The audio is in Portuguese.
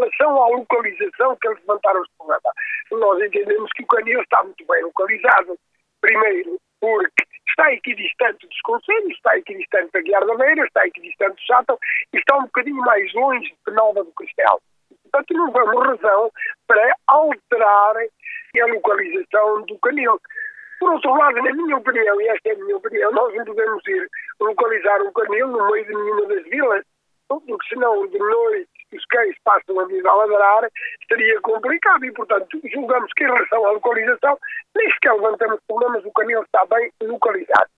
relação à localização que eles levantaram os problemas, nós entendemos que o Canil está muito bem localizado. Primeiro, porque está equidistante dos concelhos, está equidistante da Guiar da Beira, está equidistante do Sátão e está um bocadinho mais longe de Penalva do Castelo. Portanto, não vemos razão para alterar a localização do Canil. Por outro lado, na minha opinião, e esta é a minha opinião, nós não podemos ir localizar um Canil no meio de nenhuma das vilas, porque senão de noite os cães passam a vida a ladrar, seria complicado e, portanto, julgamos que em relação à localização, nem sequer levantamos problemas, o Canil está bem localizado.